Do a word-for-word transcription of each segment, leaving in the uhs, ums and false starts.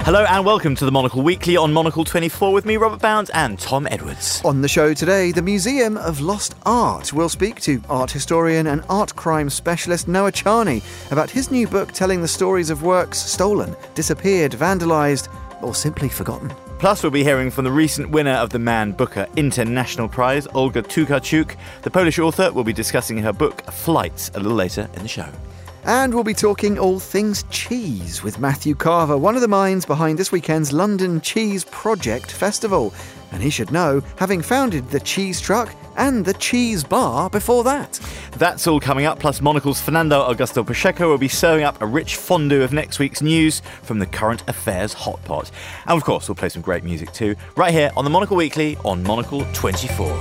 Hello and welcome to the Monocle Weekly on Monocle twenty-four with me, Robert Bounds, and Tom Edwards. On the show today, the Museum of Lost Art. We'll speak to art historian and art crime specialist Noah Charney about his new book telling the stories of works stolen, disappeared, vandalised, or simply forgotten. Plus, we'll be hearing from the recent winner of the Man Booker International Prize, Olga Tokarczuk. The Polish author will be discussing her book, Flights, a little later in the show. And we'll be talking all things cheese with Matthew Carver, one of the minds behind this weekend's London Cheese Project Festival. And he should know, having founded the Cheese Truck and the Cheese Bar before that. That's all coming up, plus Monocle's Fernando Augusto Pacheco will be serving up a rich fondue of next week's news from the Current Affairs Hot Pot. And of course, we'll play some great music too, right here on the Monocle Weekly on Monocle twenty-four.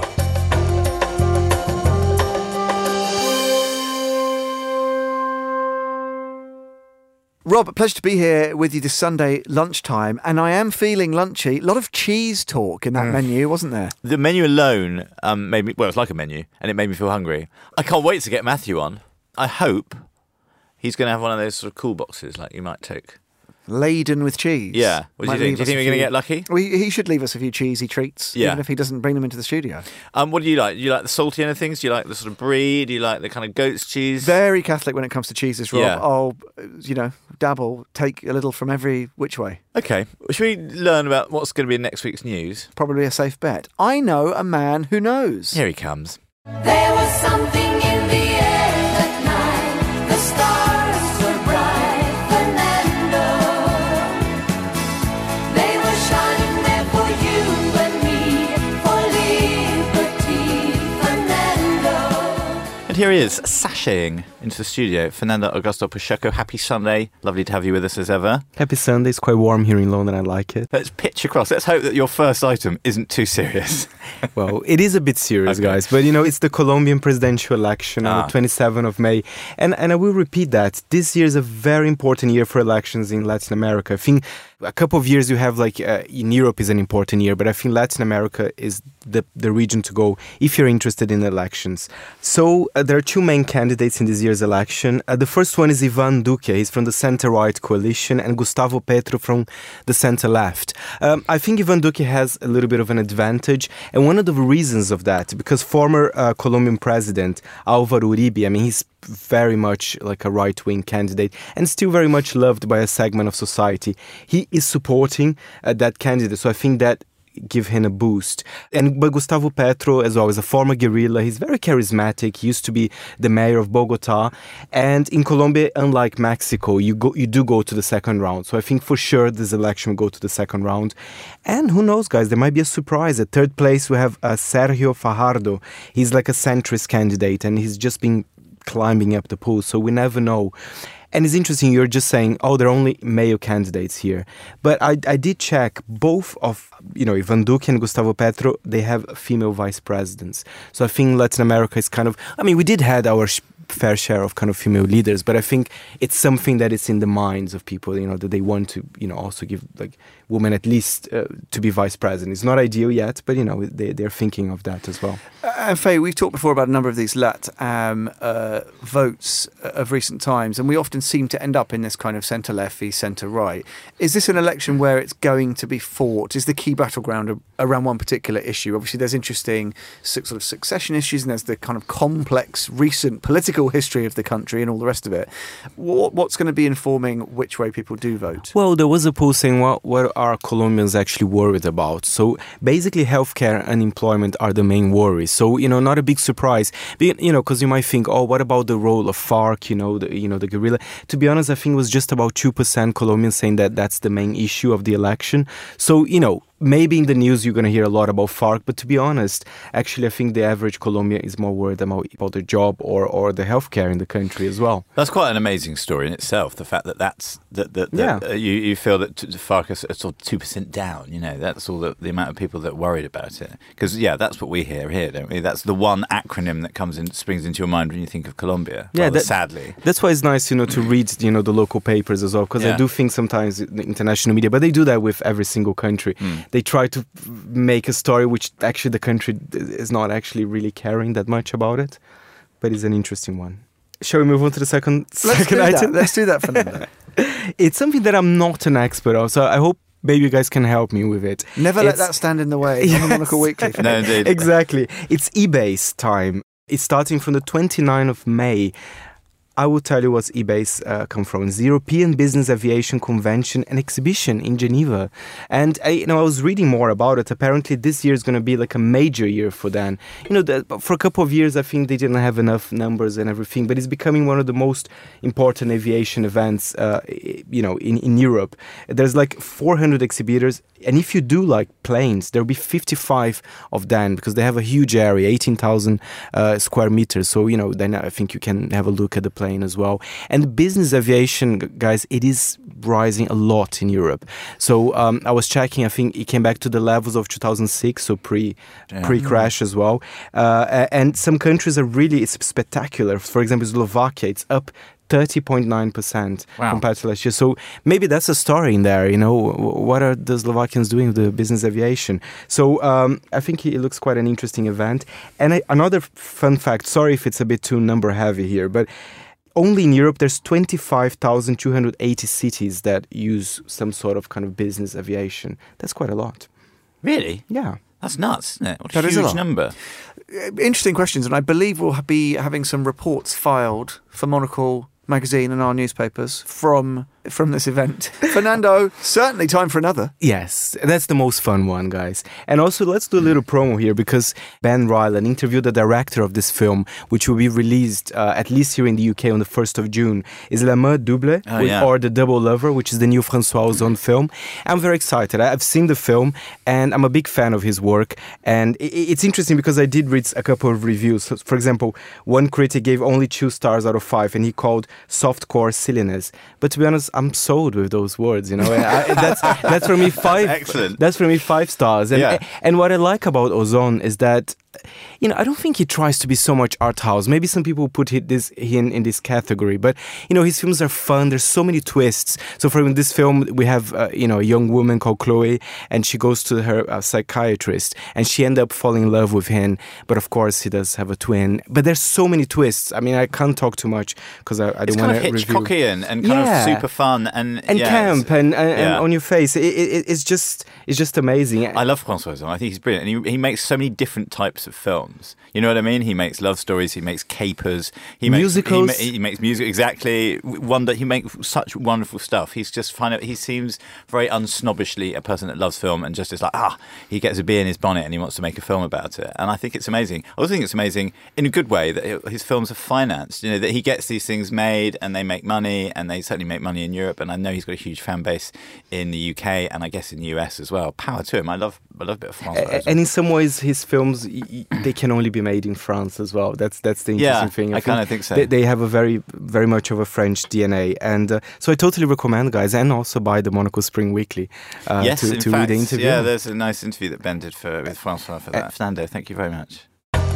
Rob, pleasure to be here with you this Sunday lunchtime, and I am feeling lunchy. A lot of cheese talk in that mm. menu, wasn't there? The menu alone um, made me, well, it's like a menu, and it made me feel hungry. I can't wait to get Matthew on. I hope he's going to have one of those sort of cool boxes like you might take. Laden with cheese. Yeah. What do you think? Do you think we're going to get lucky? Well, he should leave us a few cheesy treats, yeah. even if he doesn't bring them into the studio. Um, what do you like? Do you like the salty end of things? Do you like the sort of brie? Do you like the kind of goat's cheese? Very Catholic when it comes to cheeses, Rob. Yeah. I'll, you know, dabble, take a little from every which way. Okay. Should we learn about what's going to be in next week's news? Probably a safe bet. I know a man who knows. Here he comes. There was something in the air that night. The stars were bright, Fernando. They were shining there for you and me, for liberty, Fernando. And here he is, sashaying into the studio. Fernando Augusto Pacheco, happy Sunday. Lovely to have you with us as ever. Happy Sunday. It's quite warm here in London. I like it. Let's pitch across. Let's hope that your first item isn't too serious. Well, it is a bit serious, okay. guys. But, you know, it's the Colombian presidential election ah. on the twenty-seventh of May. And, and I will repeat that. This year is a very important year for elections in Latin America. I think a couple of years you have, like, uh, in Europe is an important year. But I think Latin America is the, the region to go if you're interested in elections. So uh, there are two main candidates in this year's election. Uh, the first one is Ivan Duque. He's from the center-right coalition, and Gustavo Petro from the center-left. Um, I think Ivan Duque has a little bit of an advantage, and one of the reasons of that, because former uh, Colombian president Álvaro Uribe, I mean, he's very much like a right-wing candidate and still very much loved by a segment of society. He is supporting uh, that candidate, so I think that give him a boost. And but Gustavo Petro as well is a former guerrilla. He's very charismatic. He used to be the mayor of Bogota. And in Colombia, unlike Mexico, you go you do go to the second round. So I think for sure this election will go to the second round. And who knows, guys, there might be a surprise. At third place, we have uh, Sergio Fajardo. He's like a centrist candidate, and he's just been climbing up the polls, so we never know. And it's interesting, you're just saying, oh, there are only male candidates here. But I, I did check, both of, you know, Ivan Duque and Gustavo Petro, they have female vice presidents. So I think Latin America is kind of, I mean, we did have our sh- fair share of kind of female leaders, but I think it's something that is in the minds of people, you know, that they want to, you know, also give, like, women at least uh, to be vice president. It's not ideal yet, but, you know, they, they're thinking of that as well. Uh, and Faye, we've talked before about a number of these Lat um, uh, votes of recent times, and we often seem to end up in this kind of centre-left v centre-right. Is this an election where it's going to be fought? Is the key battleground around one particular issue? Obviously, there's interesting sort of succession issues, and there's the kind of complex recent political history of the country and all the rest of it. What, what's going to be informing which way people do vote? Well, there was a poll saying what, what are Colombians actually worried about? So basically, healthcare and unemployment are the main worries. So, you know, not a big surprise, but, you know, because you might think, oh, what about the role of FARC, you know, the, you know, the guerrilla? To be honest, I think it was just about two percent Colombians saying that that's the main issue of the election. So, you know, maybe in the news you're going to hear a lot about FARC, but to be honest, actually I think the average Colombian is more worried about, about their job or, or the healthcare in the country as well. That's quite an amazing story in itself, the fact that that's that, that, that yeah. uh, you, you feel that t- FARC is sort of two percent down, you know, that's all the, the amount of people that are worried about it. Because, yeah, that's what we hear here, don't we? That's the one acronym that comes in, springs into your mind when you think of Colombia, yeah, rather that, sadly. That's why it's nice, you know, to read, you know, the local papers as well, because yeah. I do think sometimes the international media, but they do that with every single country. Mm. They try to make a story which actually the country is not actually really caring that much about it, but it's an interesting one. shall we move on to the second, Let's second do item? That. Let's do that, Fernando. It's something that I'm not an expert of, so I hope maybe you guys can help me with it. Never it's, let that stand in the way. Yes. On the Monocle Weekly. No, indeed. Exactly. It's eBay's time. It's starting from the twenty-ninth of May. I will tell you what's eBay's uh, come from. It's the European Business Aviation Convention and Exhibition in Geneva. And I, you know, I was reading more about it. Apparently this year is going to be like a major year for them. You know, the, for a couple of years, I think they didn't have enough numbers and everything, but it's becoming one of the most important aviation events, uh, you know, in, in Europe. There's like four hundred exhibitors. And if you do like planes, there'll be fifty-five of them because they have a huge area, eighteen thousand uh, square meters. So, you know, then I think you can have a look at the plane as well. And business aviation, guys, it is rising a lot in Europe. So um, I was checking, I think it came back to the levels of two thousand six, so pre, yeah. pre-crash as well. Uh, and some countries are really, it's spectacular. For example, Slovakia, it's up thirty point nine percent wow. compared to last year. So maybe that's a story in there, you know, what are the Slovakians doing with the business aviation? So um, I think it looks quite an interesting event. And I, another fun fact, sorry if it's a bit too number heavy here, but only in Europe there's twenty-five thousand two hundred eighty cities that use some sort of kind of business aviation. That's quite a lot. Really? Yeah. That's nuts, isn't it? What a that huge is a number. Interesting questions, and I believe we'll be having some reports filed for Monocle magazine and our newspapers from from this event. Fernando, certainly time for another. Yes, that's the most fun one, guys. And also, let's do a little promo here because Ben Ryland interviewed the director of this film, which will be released uh, at least here in the U K on the first of June. Is La Main Double, oh, with, yeah. or The Double Lover, which is the new François Ozon film. I'm very excited. I've seen the film and I'm a big fan of his work. And it's interesting because I did read a couple of reviews. So, for example, one critic gave only two stars out of five and he called softcore silliness. But to be honest, I'm sold with those words, you know. I, that's that's for me five. That's excellent. That's for me five stars. And yeah. and what I like about Ozon is that, you know, I don't think he tries to be so much art house. Maybe some people put this in in this category, but you know, his films are fun. There's so many twists. So for in this film, we have uh, you know, a young woman called Chloe, and she goes to her uh, psychiatrist, and she ends up falling in love with him. But of course, he does have a twin. But there's so many twists. I mean, I can't talk too much because I, I don't want to review. It's kind of Hitchcockian and kind yeah. of super fun and and yeah, camp and, and, yeah. and on your face. It, it, it's just it's just amazing. I love François Ozon. I think he's brilliant, and he he makes so many different types of films. You know what I mean? He makes love stories. He makes capers. He musicals. Makes, he, he makes music. Exactly. Wonder. He makes such wonderful stuff. He's just find He seems very unsnobbishly a person that loves film and just is like ah. He gets a bee in his bonnet and he wants to make a film about it. And I think it's amazing. I also think it's amazing in a good way that his films are financed. You know, that he gets these things made and they make money, and they certainly make money in Europe. And I know he's got a huge fan base in the U K and I guess in the U S as well. Power to him. I love. I love a bit of François Ozon. And in some ways, his films they can only be made in France as well. That's that's the interesting yeah, thing. I, I kind of think so. They, they have a very very much of a French D N A, and uh, so I totally recommend, guys, and also buy the Monocle Spring Weekly uh, yes, to, in to fact, read the interview. Yeah, there's a nice interview that Ben did for with François for that. Uh, Fernando, thank you very much.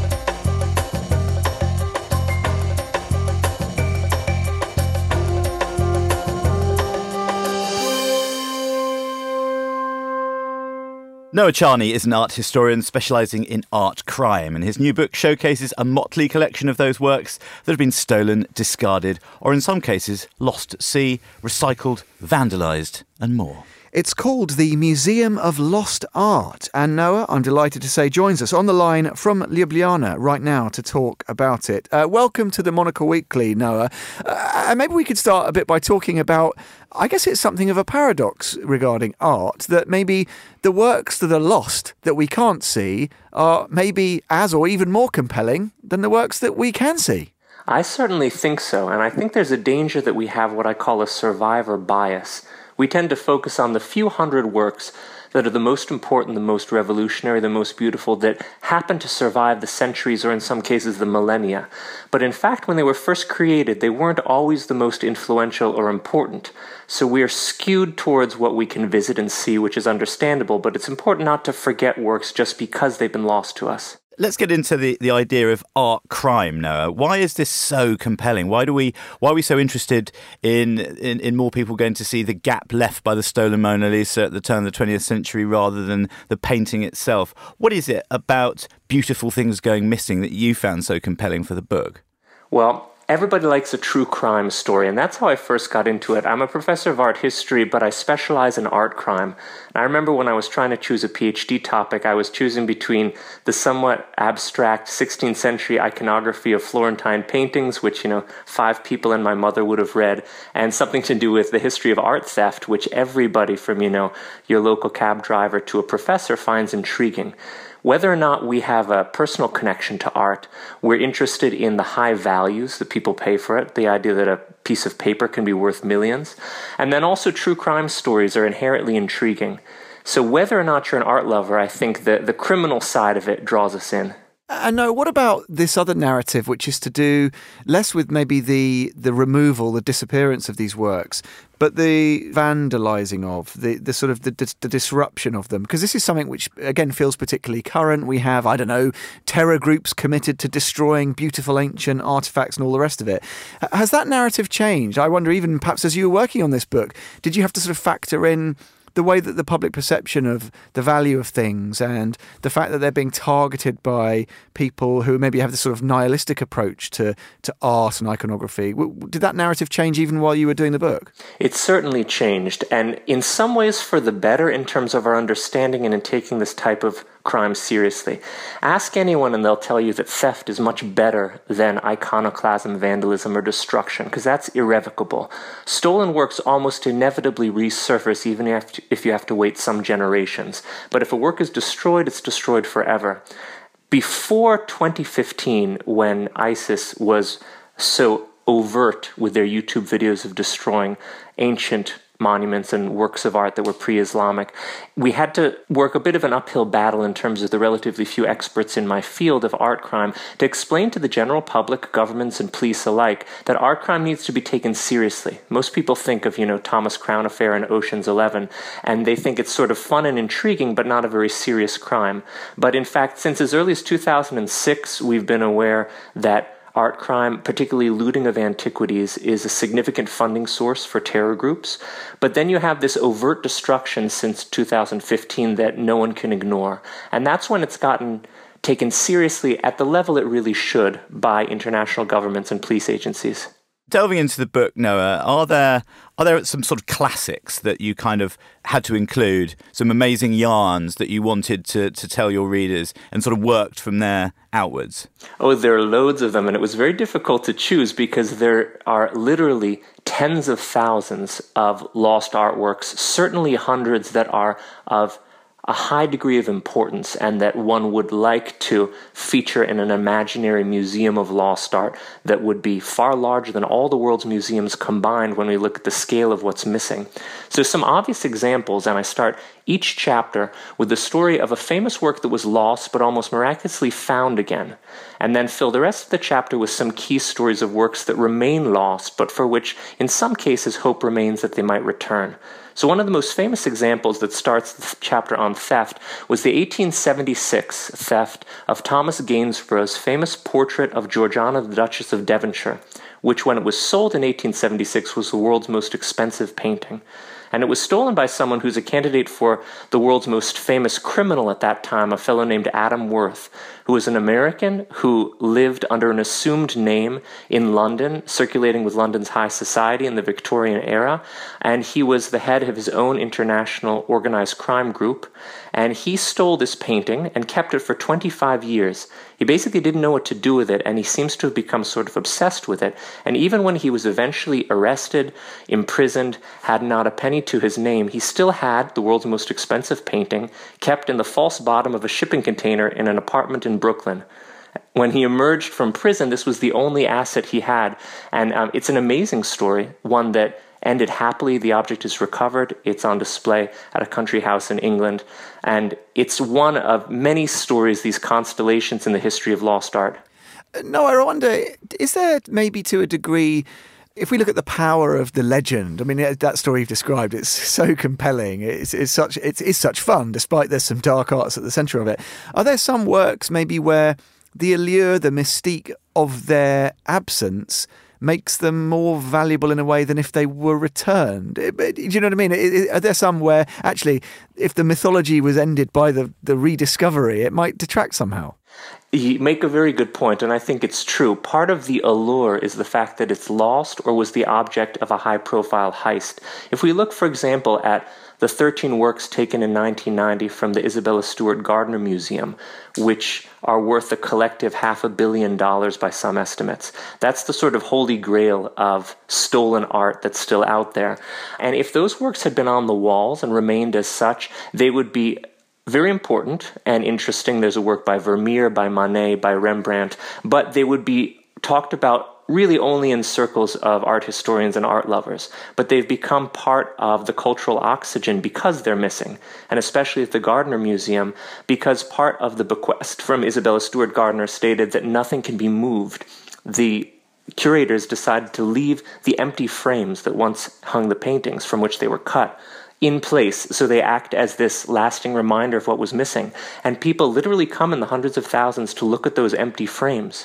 Noah Charney is an art historian specialising in art crime, and his new book showcases a motley collection of those works that have been stolen, discarded, or in some cases lost at sea, recycled, vandalised, and more. It's called the Museum of Lost Art, and Noah, I'm delighted to say, joins us on the line from Ljubljana right now to talk about it. Uh, welcome to the Monocle Weekly, Noah. Uh, maybe we could start a bit by talking about, I guess it's something of a paradox regarding art, that maybe the works that are lost, that we can't see, are maybe as or even more compelling than the works that we can see. I certainly think so, and I think there's a danger that we have what I call a survivor bias. We tend to focus on the few hundred works that are the most important, the most revolutionary, the most beautiful, that happen to survive the centuries or in some cases the millennia. But in fact, when they were first created, they weren't always the most influential or important. So we are skewed towards what we can visit and see, which is understandable, but it's important not to forget works just because they've been lost to us. Let's get into the, the idea of art crime, Noah. Why is this so compelling? Why do we why are we so interested in, in, in more people going to see the gap left by the stolen Mona Lisa at the turn of the twentieth century rather than the painting itself? What is it about beautiful things going missing that you found so compelling for the book? Well, everybody likes a true crime story, and that's how I first got into it. I'm a professor of art history, but I specialize in art crime. And I remember when I was trying to choose a PhD topic, I was choosing between the somewhat abstract sixteenth century iconography of Florentine paintings, which, you know, five people and my mother would have read, and something to do with the history of art theft, which everybody from, you know, your local cab driver to a professor finds intriguing. Whether or not we have a personal connection to art, we're interested in the high values that people pay for it, the idea that a piece of paper can be worth millions. And then also true crime stories are inherently intriguing. So whether or not you're an art lover, I think that the criminal side of it draws us in. And no, what about this other narrative, which is to do less with maybe the the removal, the disappearance of these works, but the vandalizing of, the, the sort of the, the disruption of them? Because this is something which, again, feels particularly current. We have, I don't know, terror groups committed to destroying beautiful ancient artifacts and all the rest of it. Has that narrative changed? I wonder, even perhaps as you were working on this book, did you have to sort of factor in the way that the public perception of the value of things and the fact that they're being targeted by people who maybe have this sort of nihilistic approach to, to art and iconography? Did that narrative change even while you were doing the book? It certainly changed, and in some ways for the better in terms of our understanding and in taking this type of crime seriously. Ask anyone and they'll tell you that theft is much better than iconoclasm, vandalism, or destruction, because that's irrevocable. Stolen works almost inevitably resurface even if, if you have to wait some generations. But if a work is destroyed, it's destroyed forever. Before twenty fifteen, when ISIS was so overt with their YouTube videos of destroying ancient monuments and works of art that were pre-Islamic, we had to work a bit of an uphill battle in terms of the relatively few experts in my field of art crime to explain to the general public, governments and police alike, that art crime needs to be taken seriously. Most people think of, you know, Thomas Crown Affair and Ocean's Eleven, and they think it's sort of fun and intriguing, but not a very serious crime. But in fact, since as early as two thousand six, we've been aware that art crime, particularly looting of antiquities, is a significant funding source for terror groups. But then you have this overt destruction since two thousand fifteen that no one can ignore. And that's when it's gotten taken seriously at the level it really should by international governments and police agencies. Delving into the book, Noah, are there are there some sort of classics that you kind of had to include, some amazing yarns that you wanted to, to tell your readers and sort of worked from there outwards? Oh, there are loads of them, and it was very difficult to choose because there are literally tens of thousands of lost artworks, certainly hundreds that are of a high degree of importance and that one would like to feature in an imaginary museum of lost art that would be far larger than all the world's museums combined when we look at the scale of what's missing. So some obvious examples, and I start each chapter with the story of a famous work that was lost but almost miraculously found again, and then fill the rest of the chapter with some key stories of works that remain lost but for which in some cases hope remains that they might return. So one of the most famous examples that starts the chapter on theft was the eighteen seventy-six theft of Thomas Gainsborough's famous portrait of Georgiana, the Duchess of Devonshire, which when it was sold in eighteen seventy-six was the world's most expensive painting. And it was stolen by someone who's a candidate for the world's most famous criminal at that time, a fellow named Adam Worth, who was an American who lived under an assumed name in London, circulating with London's high society in the Victorian era. And he was the head of his own international organized crime group. And he stole this painting and kept it for twenty-five years. He basically didn't know what to do with it, and he seems to have become sort of obsessed with it. And even when he was eventually arrested, imprisoned, had not a penny to his name, he still had the world's most expensive painting kept in the false bottom of a shipping container in an apartment in Brooklyn. When he emerged from prison, this was the only asset he had. And um, it's an amazing story, one that ended happily. The object is recovered. It's on display at a country house in England. And it's one of many stories, these constellations in the history of lost art. No, I wonder, is there maybe to a degree, if we look at the power of the legend, I mean, that story you've described, it's so compelling. It's, it's such it's, it's such fun, despite there's some dark arts at the centre of it. Are there some works maybe where the allure, the mystique of their absence makes them more valuable in a way than if they were returned. It, it, do you know what I mean? It, it, are there some where, actually, if the mythology was ended by the, the rediscovery, it might detract somehow? You make a very good point, and I think it's true. Part of the allure is the fact that it's lost or was the object of a high-profile heist. If we look, for example, at the thirteen works taken in nineteen ninety from the Isabella Stewart Gardner Museum, which are worth a collective half a billion dollars by some estimates. That's the sort of holy grail of stolen art that's still out there. And if those works had been on the walls and remained as such, they would be very important and interesting. There's a work by Vermeer, by Manet, by Rembrandt, but they would be talked about really only in circles of art historians and art lovers, but they've become part of the cultural oxygen because they're missing, and especially at the Gardner Museum, because part of the bequest from Isabella Stewart Gardner stated that nothing can be moved. The curators decided to leave the empty frames that once hung the paintings from which they were cut in place, so they act as this lasting reminder of what was missing. And people literally come in the hundreds of thousands to look at those empty frames.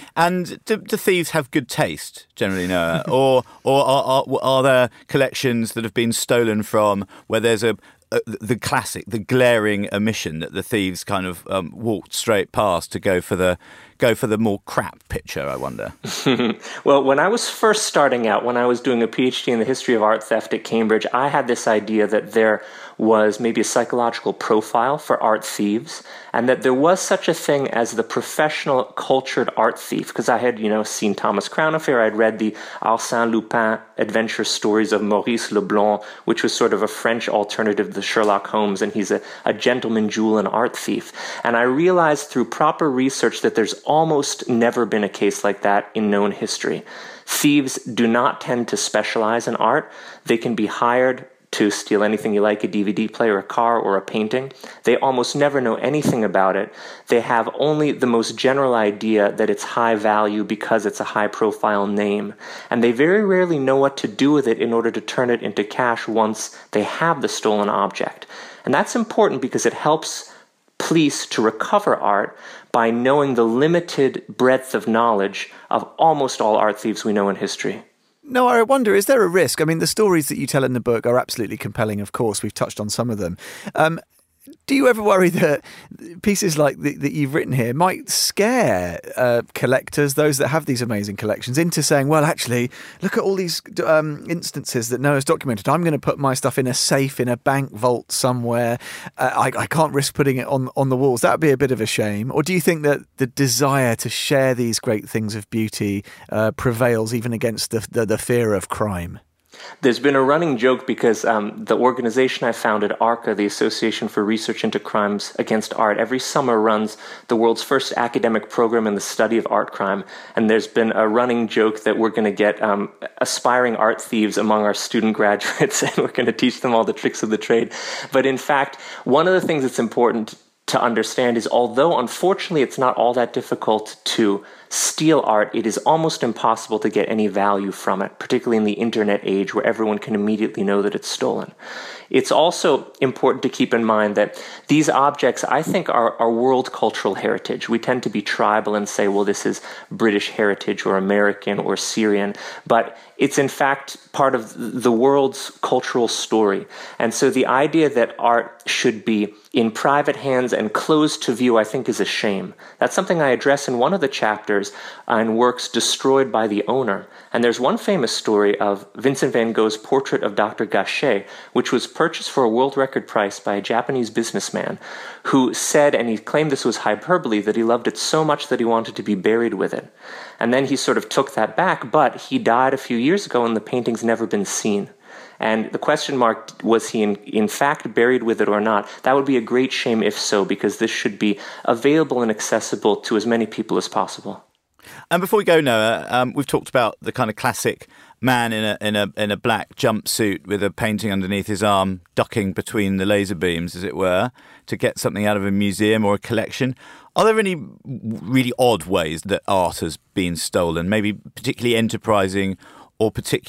And do, do thieves have good taste, generally, Noah? or or are, are, are there collections that have been stolen from where there's a, a the classic, the glaring omission that the thieves kind of um, walked straight past to go for the go for the more crap picture, I wonder? Well, when I was first starting out, when I was doing a PhD in the history of art theft at Cambridge, I had this idea that there was maybe a psychological profile for art thieves, and that there was such a thing as the professional cultured art thief, because I had, you know, seen Thomas Crown Affair, I'd read the Arsène Lupin adventure stories of Maurice Leblanc, which was sort of a French alternative to Sherlock Holmes, and he's a, a gentleman jewel and art thief. And I realized through proper research that there's almost never been a case like that in known history. Thieves do not tend to specialize in art. They can be hired to steal anything you like, a D V D player, a car, or a painting. They almost never know anything about it. They have only the most general idea that it's high value because it's a high-profile name. And they very rarely know what to do with it in order to turn it into cash once they have the stolen object. And that's important because it helps police to recover art by knowing the limited breadth of knowledge of almost all art thieves we know in history. No, I wonder, is there a risk? I mean, the stories that you tell in the book are absolutely compelling, of course. We've touched on some of them. Um, do you ever worry that pieces like the, that you've written here might scare uh, collectors, those that have these amazing collections, into saying, well, actually, look at all these um, instances that Noah's documented. I'm going to put my stuff in a safe, in a bank vault somewhere. Uh, I, I can't risk putting it on, on the walls. That would be a bit of a shame. Or do you think that the desire to share these great things of beauty uh, prevails even against the, the, the fear of crime? There's been a running joke because um, the organization I founded, ARCA, the Association for Research into Crimes Against Art, every summer runs the world's first academic program in the study of art crime. And there's been a running joke that we're going to get um, aspiring art thieves among our student graduates, and we're going to teach them all the tricks of the trade. But in fact, one of the things that's important to understand is, although unfortunately it's not all that difficult to steal art, it is almost impossible to get any value from it, particularly in the internet age where everyone can immediately know that it's stolen. It's also important to keep in mind that these objects, I think, are, are world cultural heritage. We tend to be tribal and say, well, this is British heritage or American or Syrian, but it's in fact part of the world's cultural story. And so the idea that art should be in private hands and closed to view, I think, is a shame. That's something I address in one of the chapters in works destroyed by the owner. And there's one famous story of Vincent van Gogh's portrait of Doctor Gachet, which was purchased for a world record price by a Japanese businessman who said, and he claimed this was hyperbole, that he loved it so much that he wanted to be buried with it. And then he sort of took that back, but he died a few years ago and the painting's never been seen. And the question mark, was he in, in fact buried with it or not? That would be a great shame if so, because this should be available and accessible to as many people as possible. And before we go, Noah, um, we've talked about the kind of classic man in a in a in a black jumpsuit with a painting underneath his arm, ducking between the laser beams, as it were, to get something out of a museum or a collection. Are there any really odd ways that art has been stolen, maybe particularly enterprising or particularly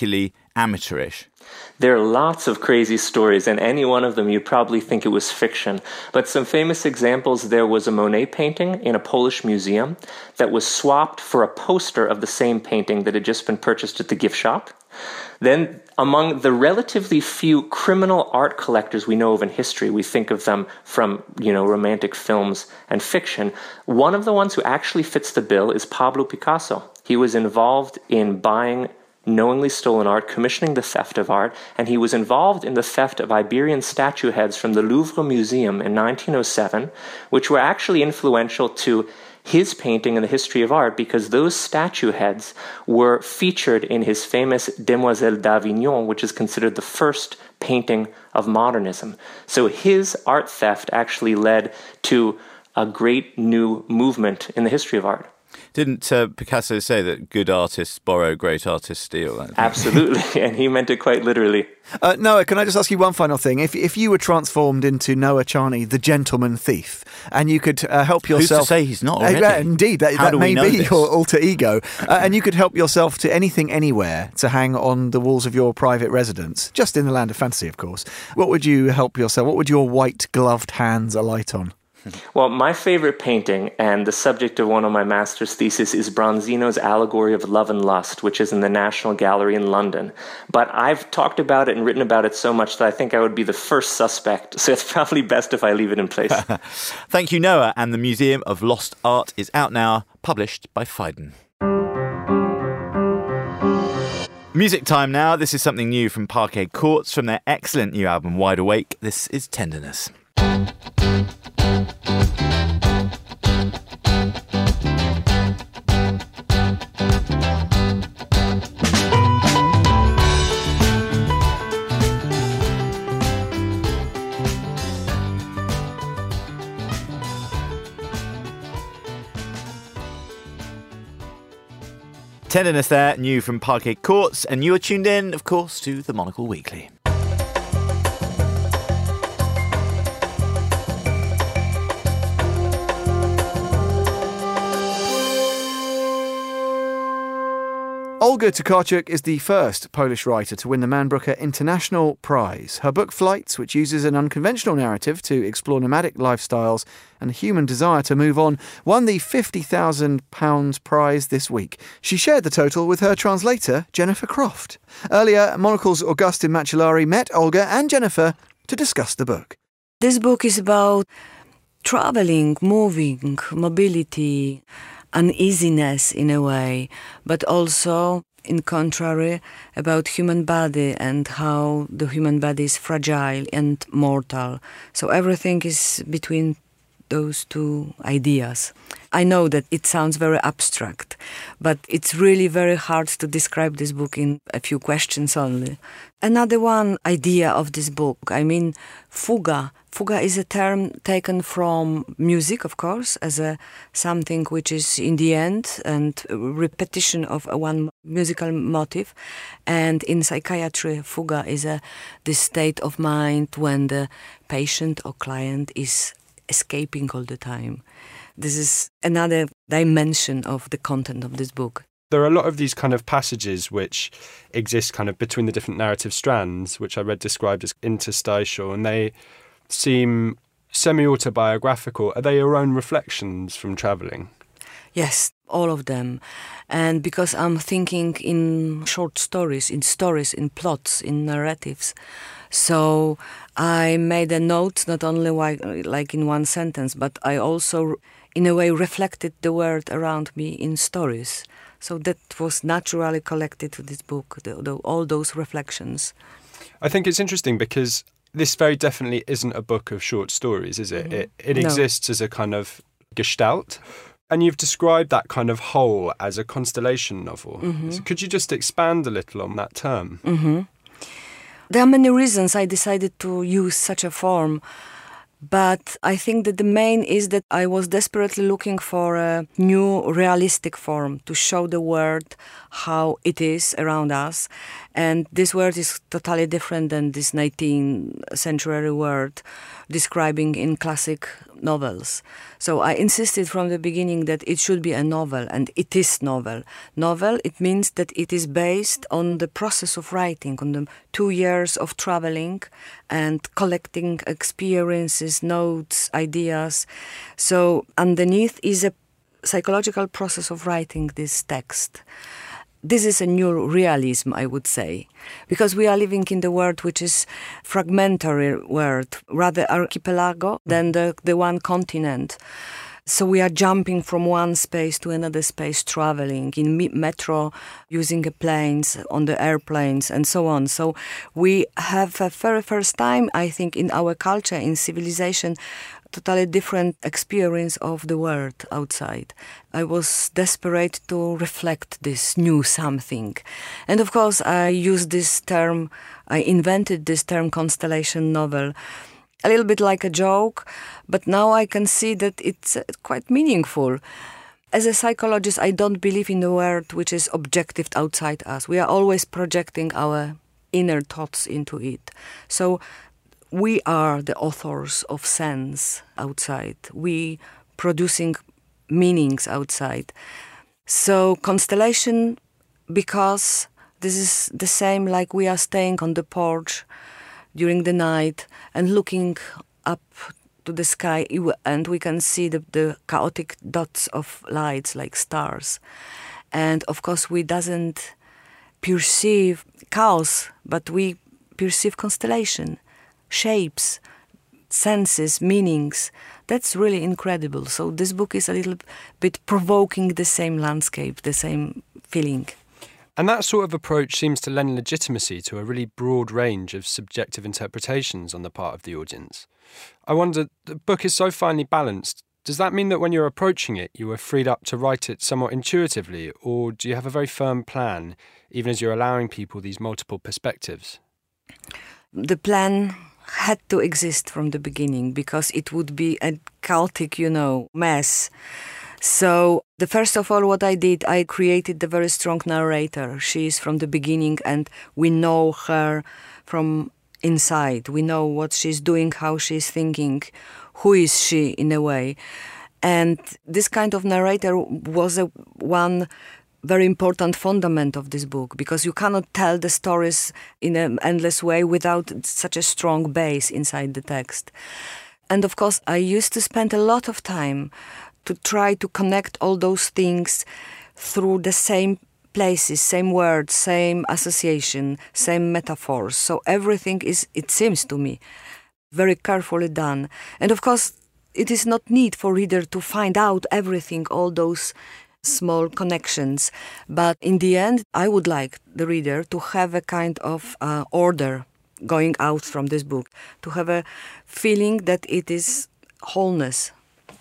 amateurish. There are lots of crazy stories, and any one of them you'd probably think it was fiction. But some famous examples, there was a Monet painting in a Polish museum that was swapped for a poster of the same painting that had just been purchased at the gift shop. Then, among the relatively few criminal art collectors we know of in history, we think of them from, you know, romantic films and fiction. One of the ones who actually fits the bill is Pablo Picasso. He was involved in buying knowingly stolen art, commissioning the theft of art, and he was involved in the theft of Iberian statue heads from the Louvre Museum in nineteen oh seven, which were actually influential to his painting in the history of art because those statue heads were featured in his famous Demoiselle d'Avignon, which is considered the first painting of modernism. So his art theft actually led to a great new movement in the history of art. Didn't uh, Picasso say that good artists borrow, great artists steal? Absolutely, and he meant it quite literally. Uh, Noah, can I just ask you one final thing? If if you were transformed into Noah Charney, the gentleman thief, and you could uh, help yourself... Who's to say he's not already? Uh, indeed, that, that may be this? your alter ego. uh, and you could help yourself to anything, anywhere, to hang on the walls of your private residence, just in the land of fantasy, of course. What would you help yourself? What would your white-gloved hands alight on? Well, my favorite painting and the subject of one of my master's thesis is Bronzino's Allegory of Love and Lust, which is in the National Gallery in London. But I've talked about it and written about it so much that I think I would be the first suspect, so it's probably best if I leave it in place. Thank you, Noah, and the Museum of Lost Art is out now, published by Phaidon. Music time now. This is something new from Parquet Courts from their excellent new album, Wide Awake. This is Tenderness. Tenderness there, new from Parquet Courts, and you are tuned in, of course, to the Monocle Weekly. Olga Tokarczuk is the first Polish writer to win the Man Booker International Prize. Her book Flights, which uses an unconventional narrative to explore nomadic lifestyles and the human desire to move on, won the fifty thousand pounds prize this week. She shared the total with her translator, Jennifer Croft. Earlier, Monocle's Augustin Macellari met Olga and Jennifer to discuss the book. This book is about traveling, moving, mobility, uneasiness in a way, but also, in contrary, about human body and how the human body is fragile and mortal. So everything is between those two ideas. I know that it sounds very abstract, but it's really very hard to describe this book in a few questions only. Another one idea of this book, I mean, fuga. Fuga is a term taken from music, of course, as a something which is in the end and repetition of a one musical motif. And in psychiatry, fuga is a this state of mind when the patient or client is escaping all the time. This is another dimension of the content of this book. There are a lot of these kind of passages which exist kind of between the different narrative strands, which I read described as interstitial, and they seem semi-autobiographical. Are they your own reflections from travelling? Yes, all of them. And because I'm thinking in short stories, in stories, in plots, in narratives, so I made a note not only like, like in one sentence, but I also, in a way, reflected the world around me in stories. So that was naturally collected to this book, the, the, all those reflections. I think it's interesting because this very definitely isn't a book of short stories, is it? Mm-hmm. It, it no. exists as a kind of gestalt. And you've described that kind of whole as a constellation novel. Mm-hmm. So could you just expand a little on that term? Mm-hmm. There are many reasons I decided to use such a form. But I think that the main is that I was desperately looking for a new realistic form to show the world how it is around us. And this world is totally different than this nineteenth century world describing in classic novels. So I insisted from the beginning that it should be a novel, and it is novel. Novel, it means that it is based on the process of writing, on the two years of traveling and collecting experiences, notes, ideas. So underneath is a psychological process of writing this text. This is a new realism, I would say, because we are living in the world which is fragmentary world, rather archipelago than the, the one continent. So we are jumping from one space to another space, traveling in metro, using the planes, on the airplanes, and so on. So we have a very first time, I think, in our culture, in civilization, totally different experience of the world outside. I was desperate to reflect this new something. And of course, I used this term, I invented this term constellation novel, a little bit like a joke, but now I can see that it's uh, quite meaningful. As a psychologist, I don't believe in a world which is objective outside us. We are always projecting our inner thoughts into it. So we are the authors of sense outside. We producing meanings outside. So constellation, because this is the same like we are staying on the porch during the night and looking up to the sky, and we can see the, the chaotic dots of lights like stars. And of course we doesn't perceive chaos, but we perceive constellation, shapes, senses, meanings. That's really incredible. So this book is a little bit provoking the same landscape, the same feeling. And that sort of approach seems to lend legitimacy to a really broad range of subjective interpretations on the part of the audience. I wonder, the book is so finely balanced. Does that mean that when you're approaching it, you are freed up to write it somewhat intuitively, or do you have a very firm plan, even as you're allowing people these multiple perspectives? The plan had to exist from the beginning because it would be a chaotic, you know, mess. So the first of all, what I did, I created the very strong narrator. She is from the beginning and we know her from inside. We know what she's doing, how she's thinking, who is she in a way. And this kind of narrator was a one very important fundament of this book, because you cannot tell the stories in an endless way without such a strong base inside the text. And of course, I used to spend a lot of time to try to connect all those things through the same places, same words, same association, same metaphors. So everything is, it seems to me, very carefully done. And of course, it is not need for reader to find out everything, all those small connections. But in the end, I would like the reader to have a kind of uh, order going out from this book, to have a feeling that it is wholeness.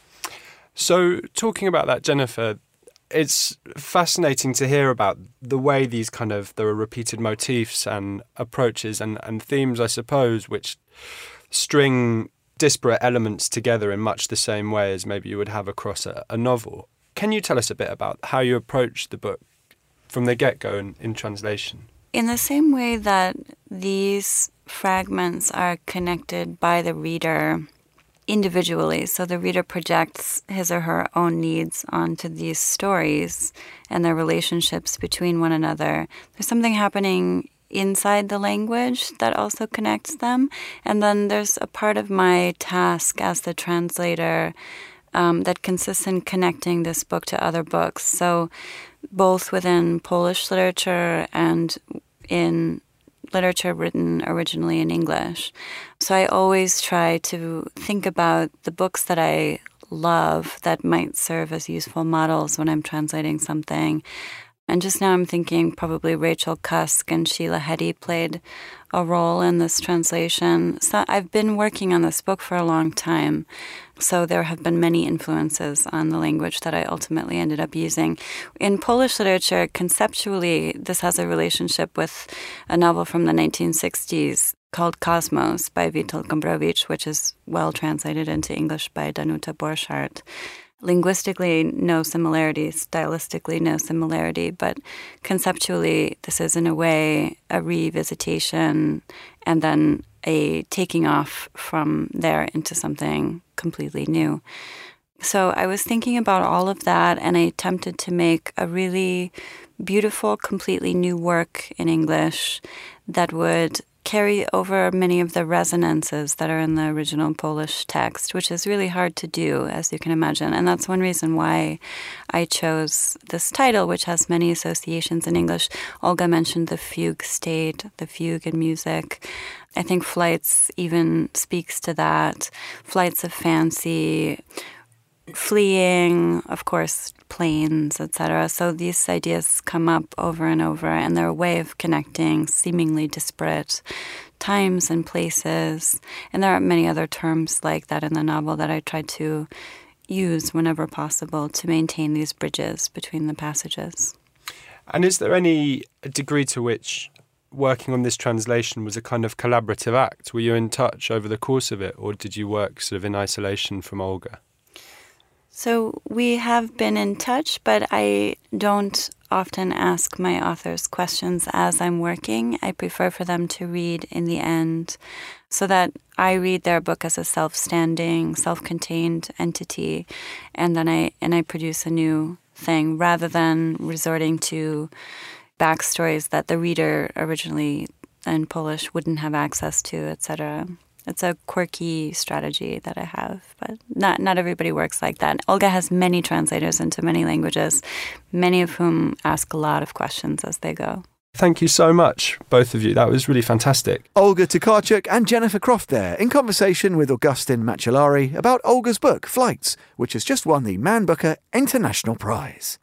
So talking about that, Jennifer, it's fascinating to hear about the way these kind of, there are repeated motifs and approaches and, and themes, I suppose, which string disparate elements together in much the same way as maybe you would have across a, a novel. Can you tell us a bit about how you approach the book from the get-go in, in translation? In the same way that these fragments are connected by the reader individually, so the reader projects his or her own needs onto these stories and their relationships between one another, there's something happening inside the language that also connects them. And then there's a part of my task as the translator Um, that consists in connecting this book to other books. So both within Polish literature and in literature written originally in English. So I always try to think about the books that I love that might serve as useful models when I'm translating something. And just now I'm thinking probably Rachel Cusk and Sheila Heti played a role in this translation. So I've been working on this book for a long time. So there have been many influences on the language that I ultimately ended up using. In Polish literature, conceptually, this has a relationship with a novel from the nineteen sixties called Cosmos by Witold Gombrowicz, which is well translated into English by Danuta Borchardt. Linguistically, no similarity. Stylistically, no similarity. But conceptually, this is in a way a revisitation and then a taking off from there into something completely new. So I was thinking about all of that, and I attempted to make a really beautiful, completely new work in English that would carry over many of the resonances that are in the original Polish text, which is really hard to do, as you can imagine. And that's one reason why I chose this title, which has many associations in English. Olga mentioned the fugue state, the fugue in music. I think Flights even speaks to that. Flights of fancy, fleeing, of course, planes, et cetera. So these ideas come up over and over, and they're a way of connecting seemingly disparate times and places. And there are many other terms like that in the novel that I try to use whenever possible to maintain these bridges between the passages. And is there any degree to which working on this translation was a kind of collaborative act? Were you in touch over the course of it, or did you work sort of in isolation from Olga? So we have been in touch, but I don't often ask my authors questions as I'm working. I prefer for them to read in the end so that I read their book as a self-standing, self-contained entity, and then I and I produce a new thing rather than resorting to backstories that the reader originally in Polish wouldn't have access to, et cetera. It's a quirky strategy that I have, but not not everybody works like that. Olga has many translators into many languages, many of whom ask a lot of questions as they go. Thank you so much, both of you. That was really fantastic. Olga Tokarczuk and Jennifer Croft there, in conversation with Augustin Macellari about Olga's book, Flights, which has just won the Man Booker International Prize.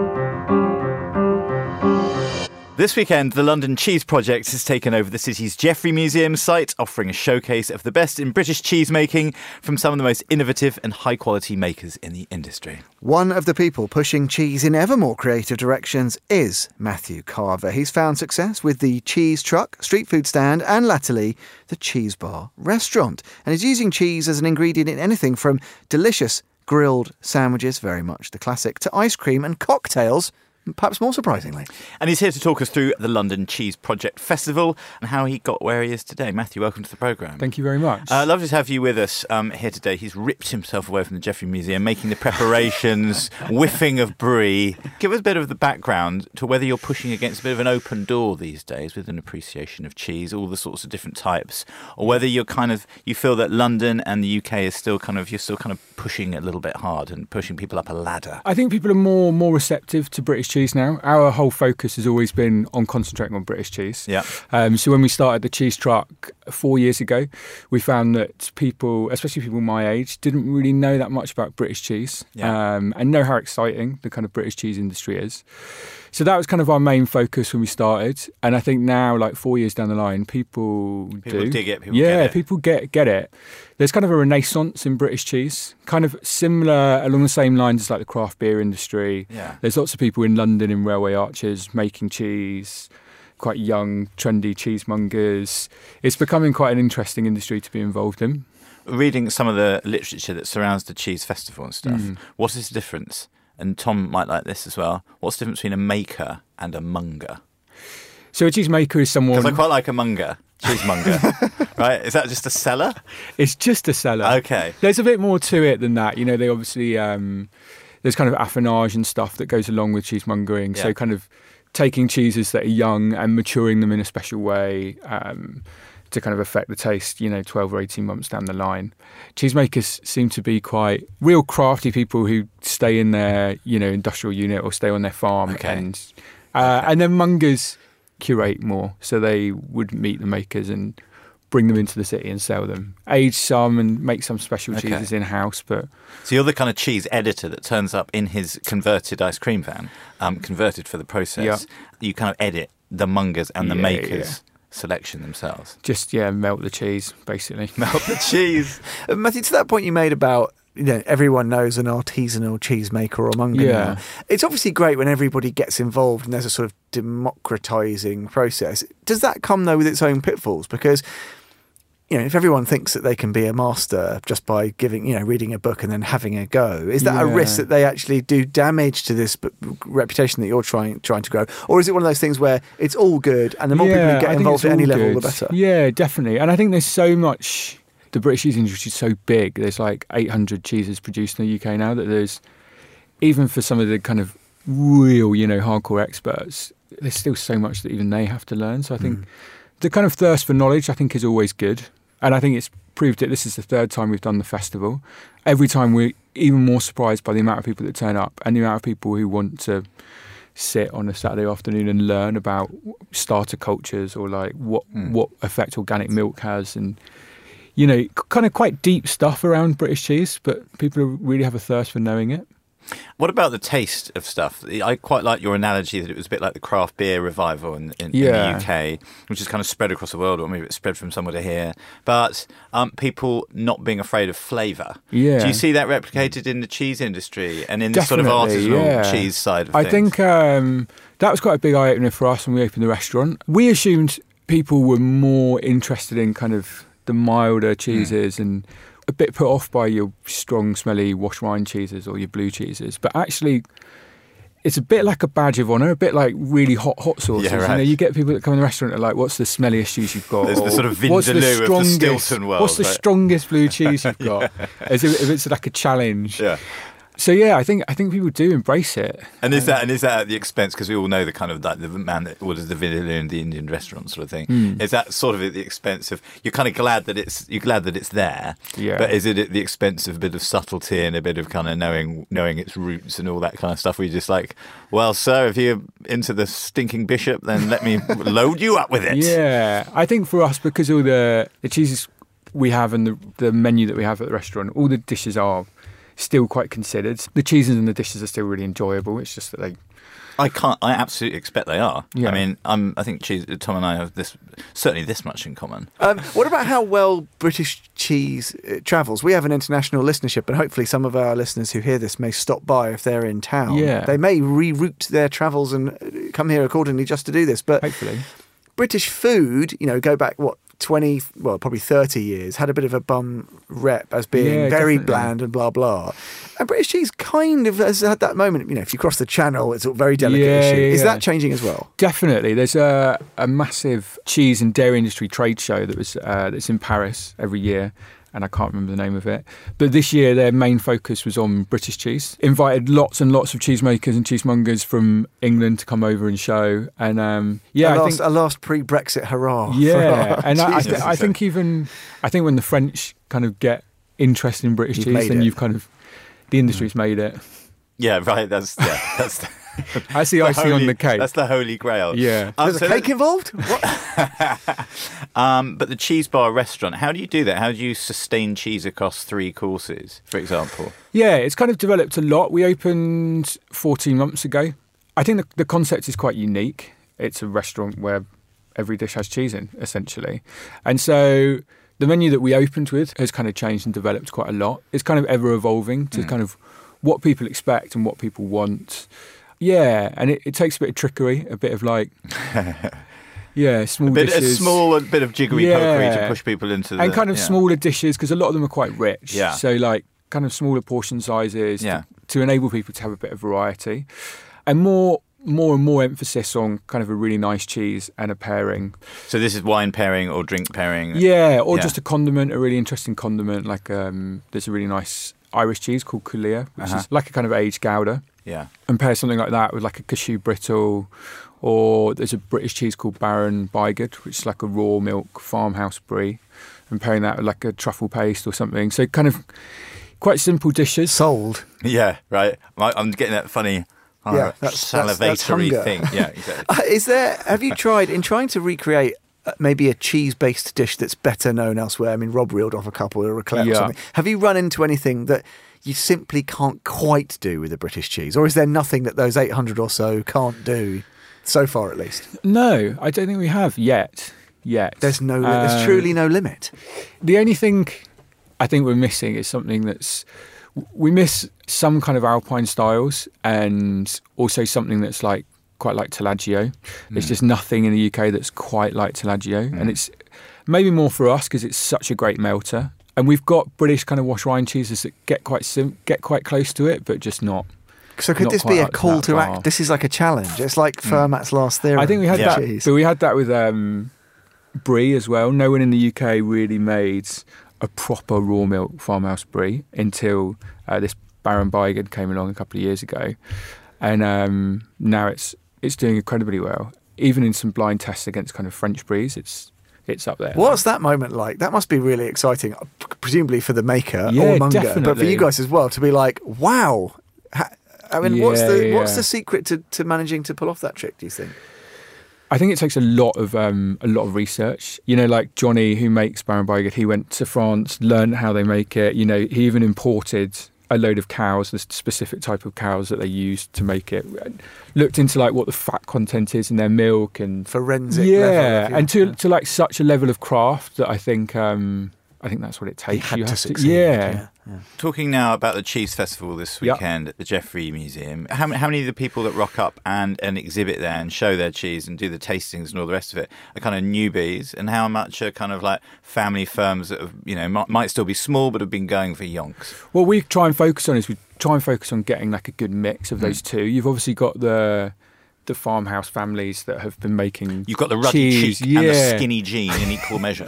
This weekend, the London Cheese Project has taken over the city's Jeffrey Museum site, offering a showcase of the best in British cheese making from some of the most innovative and high-quality makers in the industry. One of the people pushing cheese in ever more creative directions is Matthew Carver. He's found success with the Cheese Truck, street food stand and latterly the Cheese Bar restaurant. And he's using cheese as an ingredient in anything from delicious grilled sandwiches, very much the classic, to ice cream and cocktails, perhaps more surprisingly. And he's here to talk us through the London Cheese Project Festival and how he got where he is today. Matthew, welcome to the programme. Thank you very much. Uh, lovely to have you with us um, here today. He's ripped himself away from the Jeffrey Museum, making the preparations, whiffing of brie. Give us a bit of the background to whether you're pushing against a bit of an open door these days with an appreciation of cheese, all the sorts of different types, or whether you're kind of, you feel that London and the U K is still kind of, you're still kind of pushing a little bit hard and pushing people up a ladder. I think people are more more receptive to British cheese now. Our whole focus has always been on concentrating on British cheese. Yeah. Um, so when we started the Cheese Truck four years ago, we found that people, especially people my age, didn't really know that much about British cheese, yeah. um, and know how exciting the kind of British cheese industry is. So that was kind of our main focus when we started. And I think now, like four years down the line, people, people do. dig it. People yeah, get it. people get get it. There's kind of a renaissance in British cheese, kind of similar along the same lines as like the craft beer industry. Yeah. There's lots of people in London in railway arches making cheese, quite young, trendy cheesemongers. It's becoming quite an interesting industry to be involved in. Reading some of the literature that surrounds the cheese festival and stuff, Mm. what is the difference? And Tom might like this as well. What's the difference between a maker and a monger? So a cheesemaker is someone... Because I quite like a monger, cheesemonger, right? Is that just a seller? It's just a seller. Okay. There's a bit more to it than that. You know, they obviously... Um, there's kind of affinage and stuff that goes along with cheesemongering. Yeah. So kind of taking cheeses that are young and maturing them in a special way um, to kind of affect the taste, you know, twelve or eighteen months down the line. Cheesemakers seem to be quite real crafty people who stay in their, you know, industrial unit or stay on their farm. Okay. And, uh, Okay. and then mongers curate more. So they would meet the makers and bring them into the city and sell them. Age some and make some special Okay. cheeses in-house. But So you're the kind of cheese editor that turns up in his converted ice cream van, um, converted for the process. Yeah. You kind of edit the mongers and the Yeah, makers' selection themselves. just, yeah, melt the cheese, basically. Melt the cheese. Uh, Matthew, to that point you made about, you know, everyone knows an artisanal cheesemaker or monger Yeah. now. It's obviously great when everybody gets involved and there's a sort of democratising process. Does that come, though, with its own pitfalls? Because, you know, if everyone thinks that they can be a master just by giving, you know, reading a book and then having a go, is that a Yeah. risk that they actually do damage to this b- reputation that you're trying trying to grow? Or is it one of those things where it's all good and the more people who Yeah, get I think involved it's at any all level, good. the better? Yeah, definitely. And I think there's so much, the British cheese industry is so big. There's like eight hundred cheeses produced in the U K now that there's, even for some of the kind of real, you know, hardcore experts, there's still so much that even they have to learn. So I think mm. the kind of thirst for knowledge, I think, is always good. And I think it's proved it. This is the third time we've done the festival. Every time we're even more surprised by the amount of people that turn up and the amount of people who want to sit on a Saturday afternoon and learn about starter cultures or like what mm. what effect organic milk has, and you know, kind of quite deep stuff around British cheese, but people really have a thirst for knowing it. What about the taste of stuff? I quite like your analogy that it was a bit like the craft beer revival in, in, yeah. in the U K, which is kind of spread across the world, or maybe it's spread from somewhere to here. But um, people not being afraid of flavour. Yeah. Do you see that replicated in the cheese industry and in Definitely, the sort of artisanal yeah. cheese side of I things? I think um, that was quite a big eye-opener for us when we opened the restaurant. We assumed people were more interested in kind of the milder cheeses mm. and a bit put off by your strong, smelly wash rind cheeses or your blue cheeses. But actually, it's a bit like a badge of honour, a bit like really hot hot sauces. Yeah, right. You know, you get people that come in the restaurant and are like, what's the smelliest cheese you've got? There's or, the sort of what's the vindaloo of the Stilton world. What's the right? strongest blue cheese you've got? yeah. As if, if it's like a challenge. Yeah. So yeah, I think I think people do embrace it. And is that and is that at the expense? Because we all know the kind of like the man that orders the vindaloo in the Indian restaurant sort of thing. Mm. Is that sort of at the expense of you're kind of glad that it's you're glad that it's there? Yeah. But is it at the expense of a bit of subtlety and a bit of kind of knowing knowing its roots and all that kind of stuff? Where you're just like, well, sir, if you're into the stinking bishop, then let me load you up with it. Yeah, I think for us, because all the the cheeses we have and the the menu that we have at the restaurant, all the dishes are still quite considered. The cheeses and the dishes are still really enjoyable. It's just that they... I can't... I absolutely expect they are. Yeah. I mean, I'm, I think cheese, Tom and I have this certainly this much in common. Um, what about how well British cheese uh, travels? We have an international listenership, and hopefully some of our listeners who hear this may stop by if they're in town. Yeah. They may reroute their travels and come here accordingly just to do this. But hopefully. British food, you know, go back, what, twenty, well, probably thirty years, had a bit of a bum rep as being yeah, very definitely. bland and blah, blah. And British cheese kind of has had that moment, you know, if you cross the channel, it's a very delicate yeah, issue. Yeah, Is yeah. that changing as well? Definitely. There's a, a massive cheese and dairy industry trade show that was uh, that's in Paris every year, and I can't remember the name of it. But this year their main focus was on British cheese. Invited lots and lots of cheesemakers and cheesemongers from England to come over and show. And um, yeah, a I last, think a last pre-Brexit hurrah. Yeah, and I, I, Jesus. th- I think even I think when the French kind of get interested in British You've cheese, made then it. you've kind of the industry's made it. Yeah, right. That's yeah. That's the, That's the icing holy, on the cake. That's the holy grail. Yeah. Um, There's so a cake that- involved? What? um, but the cheese bar restaurant, how do you do that? How do you sustain cheese across three courses, for example? Yeah, it's kind of developed a lot. We opened fourteen months ago. I think the, the concept is quite unique. It's a restaurant where every dish has cheese in, essentially. And so the menu that we opened with has kind of changed and developed quite a lot. It's kind of ever evolving to mm. kind of what people expect and what people want. Yeah, and it, it takes a bit of trickery, a bit of like, yeah, small a bit, dishes. A small a bit of jiggery Yeah. pokery to push people into the... And kind of yeah. smaller dishes, because a lot of them are quite rich. Yeah. So like kind of smaller portion sizes Yeah. to, to enable people to have a bit of variety. And more more and more emphasis on kind of a really nice cheese and a pairing. So this is wine pairing or drink pairing? Yeah, or Yeah. just a condiment, a really interesting condiment. Like um, there's a really nice Irish cheese called Coulier, which Uh-huh. is like a kind of aged Gouda. Yeah. And pair something like that with like a cashew brittle, or there's a British cheese called Baron Bigod, which is like a raw milk farmhouse brie, and pairing that with like a truffle paste or something. So kind of quite simple dishes. Sold. Yeah, right. I- I'm getting that funny uh, Yeah, that's- that's- that's salivatory hunger. thing. Yeah, exactly. Uh, is there? Have you tried in trying to recreate uh, maybe a cheese-based dish that's better known elsewhere? I mean, Rob reeled off a couple or a Raclette or Yeah. something. Have you run into anything that you simply can't quite do with a British cheese, or is there nothing that those eight hundred or so can't do so far, at least? No, I don't think we have yet. Yet There's no. Li- there's Um, truly no limit. The only thing I think we're missing is something that's we miss some kind of Alpine styles, and also something that's like quite like Telaggio. There's just nothing in the U K that's quite like Telaggio, and it's maybe more for us because it's such a great melter. And we've got British kind of wash rind cheeses that get quite sim- get quite close to it, but just not. So could not this quite be a up to call that to bar. act? This is like a challenge. It's like Fermat's last theorem. I think we had Yeah. that, Cheese. but we had that with um, brie as well. No one in the U K really made a proper raw milk farmhouse brie until uh, this Baron Bygard came along a couple of years ago, and um, now it's it's doing incredibly well. Even in some blind tests against kind of French bries, it's it's up there. What's that moment like? That must be really exciting, presumably for the maker yeah, or monger, definitely. but for you guys as well to be like, wow. I mean, yeah, what's the yeah. what's the secret to, to managing to pull off that trick, do you think? I think it takes a lot of um, a lot of research. You know, like Johnny, who makes Baron Bygard, he went to France, learned how they make it. You know, he even imported a load of cows, the specific type of cows that they use to make it. Looked into like what the fat content is in their milk and forensic. Yeah, level of, and to yeah. to like such a level of craft that I think um, I think that's what it takes. You had you to have succeed. yeah. yeah. Yeah. Talking now about the Cheese Festival this weekend yep. at the Jeffrey Museum, how, how many of the people that rock up and, and exhibit there and show their cheese and do the tastings and all the rest of it are kind of newbies, and how much are kind of like family firms that have, you know, might, might still be small but have been going for yonks? What we try and focus on is we try and focus on getting like a good mix of those mm. two. You've obviously got the the farmhouse families that have been making You've got the ruddy cheese, cheek yeah. and the skinny jean in equal measure.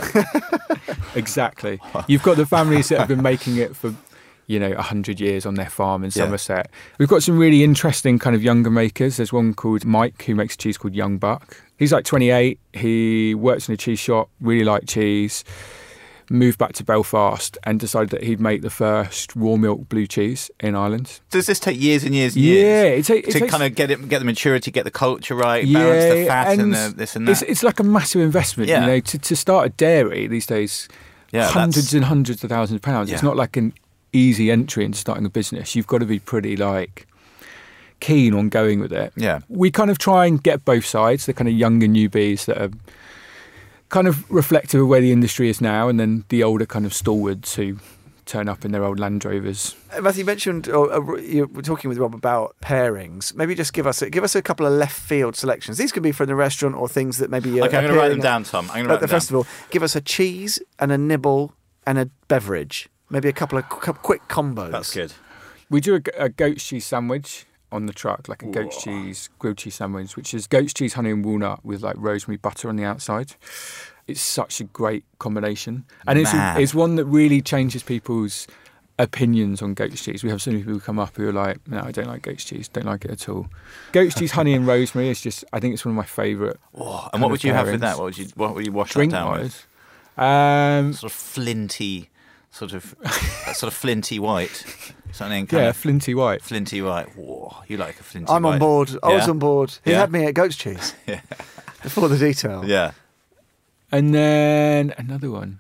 Exactly. You've got the families that have been making it for, you know, one hundred years on their farm in Yeah. Somerset. We've got some really interesting kind of younger makers. There's one called Mike who makes cheese called Young Buck. He's like twenty-eight. He works in a cheese shop, really liked cheese, moved back to Belfast and decided that he'd make the first raw milk blue cheese in Ireland. Does this take years and years and years? Yeah, it, ta- it to takes... kind of get it, get the maturity, get the culture right, yeah, balance the fat and, and the this and that? It's, it's like a massive investment, Yeah. you know, to, to start a dairy these days, Yeah, hundreds that's- and hundreds of thousands of pounds. Yeah. It's not like an easy entry into starting a business. You've got to be pretty like keen on going with it. Yeah. We kind of try and get both sides, the kind of younger newbies that are kind of reflective of where the industry is now, and then the older kind of stalwarts who turn up in their old Land Rovers. Uh, Matthew, you mentioned or, uh, you were talking with Rob about pairings. Maybe just give us a, give us a couple of left field selections. These could be from the restaurant or things that maybe you're Okay, I'm going to write them down, Tom. I'm going to write at the them down. festival. Give us a cheese and a nibble and a beverage. Maybe a couple of qu- quick combos. That's good. We do a, g- a goat's cheese sandwich on the truck, like a goat's cheese grilled cheese sandwich, which is goat's cheese, honey and walnut with like rosemary butter on the outside. It's such a great combination, and it's a, it's one that really changes people's opinions on goat's cheese. We have so many people come up who are like, no, I don't like goat's cheese, don't like it at all. Goat's cheese, honey and rosemary is just, I think it's one of my favourite. Oh, and what would you have with that? What would you what would you wash Drink that down wise? with? Um, Sort of flinty, sort of sort of flinty white. Something kind yeah, of flinty white. flinty white. Whoa, you like a flinty I'm white. on board. I was Yeah? on board. He Yeah. had me at goat's cheese. Yeah. Before the detail. Yeah. And then another one.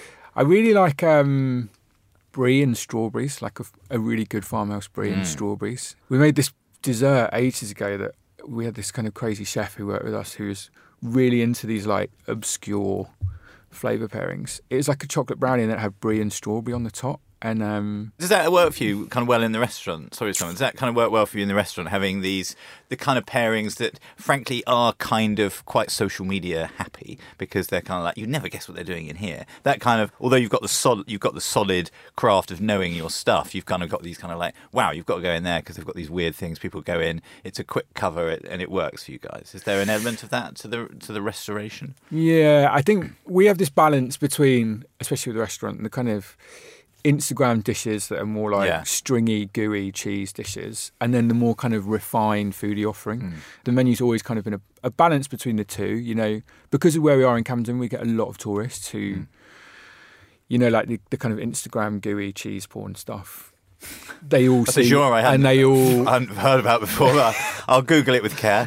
I really like um, brie and strawberries, like a, a really good farmhouse brie and Mm. strawberries. We made this dessert ages ago that we had this kind of crazy chef who worked with us who was really into these like obscure flavour pairings. It was like a chocolate brownie and it had brie and strawberry on the top. And um, Does that work for you kind of well in the restaurant? Sorry, Simon. Does that kind of work well for you in the restaurant, having these, the kind of pairings that, frankly, are kind of quite social media happy because they're kind of like, you never guess what they're doing in here. That kind of, although you've got the solid, you've got the solid craft of knowing your stuff, you've kind of got these kind of like, wow, you've got to go in there because they've got these weird things. People go in, it's a quick cover, and it works for you guys. Is there an element of that to the to the restoration? yeah, I think we have this balance between, especially with the restaurant, the kind of Instagram dishes that are more like Yeah. stringy, gooey cheese dishes, and then the more kind of refined foodie offering. Mm. The menu's always kind of been a, a balance between the two. You know, because of where we are in Camden, we get a lot of tourists who, Mm. you know, like the, the kind of Instagram gooey cheese porn stuff. They all That's see, a genre I hadn't, and they all I hadn't heard about before. But I'll Google it with care.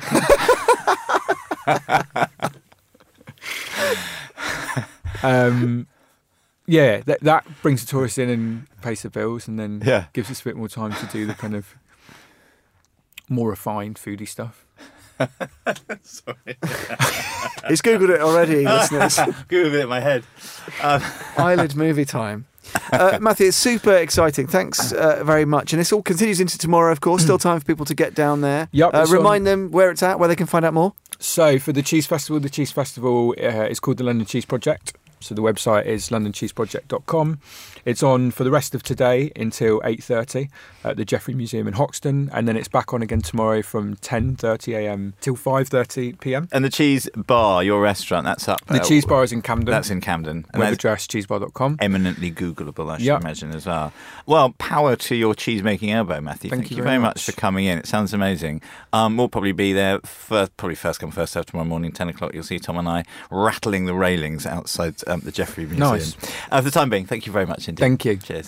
um, yeah, that, that brings the tourists in and pays the bills, and then Yeah. gives us a bit more time to do the kind of more refined foodie stuff. Sorry. He's Googled it already, listeners. Googled it in my head. Um, Eyelid movie time. Uh, Matthew, it's super exciting. Thanks uh, very much. And this all continues into tomorrow, of course. Still time for people to get down there. Yep, Uh, it's remind them where it's at, where they can find out more. So for the Cheese Festival, the Cheese Festival uh, is called the London Cheese Project. So the website is london cheese project dot com. It's on for the rest of today until eight thirty at the Jeffrey Museum in Hoxton, and then it's back on again tomorrow from ten thirty a m till five thirty p m. And the Cheese Bar, your restaurant, that's up. The uh, Cheese Bar is in Camden. That's in Camden. And web address cheese bar dot com. Eminently Googleable, I should yep. imagine, as well. Well, power to your cheese-making elbow, Matthew. Thank, Thank you you very very much. much for coming in. It sounds amazing. Um, we'll probably be there, first, probably first come, first served tomorrow morning, ten o'clock. You'll see Tom and I rattling the railings outside um, the Jeffrey Museum. Nice. Uh, for the time being, thank you very much indeed. Thank you. Cheers.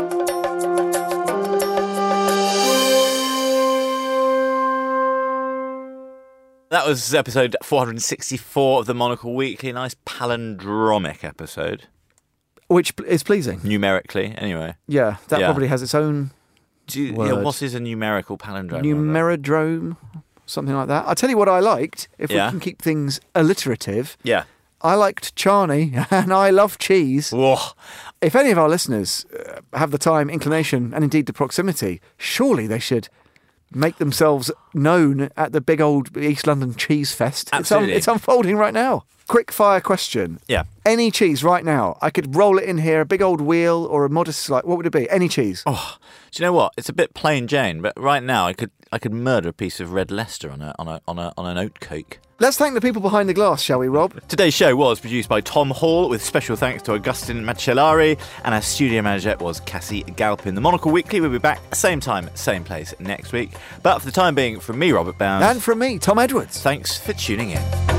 That was episode four hundred sixty-four of the Monocle Weekly. Nice palindromic episode. Which is pleasing. Numerically, anyway. Yeah, that Yeah. probably has its own Do you, word. yeah, what is a numerical palindrome? Numerodrome, something like that. I'll tell you what I liked, if Yeah. we can keep things alliterative. Yeah. I liked Charney, and I love cheese. Whoa. If any of our listeners uh, have the time, inclination, and indeed the proximity, surely they should make themselves known at the big old East London Cheese Fest. Absolutely. It's, un- it's unfolding right now. Quick fire question. Yeah. Any cheese right now. I could roll it in here, a big old wheel or a modest slice. What would it be? Any cheese. Oh, do you know what? It's a bit plain Jane, but right now I could I could murder a piece of red Leicester on a on a on a on an oat cake. Let's thank the people behind the glass, shall we, Rob? Today's show was produced by Tom Hall, with special thanks to Augustin Macellari, and our studio manager was Cassie Galpin. The Monocle Weekly will be back same time, same place next week. But for the time being, from me, Robert Bound, And from me, Tom Edwards. thanks for tuning in.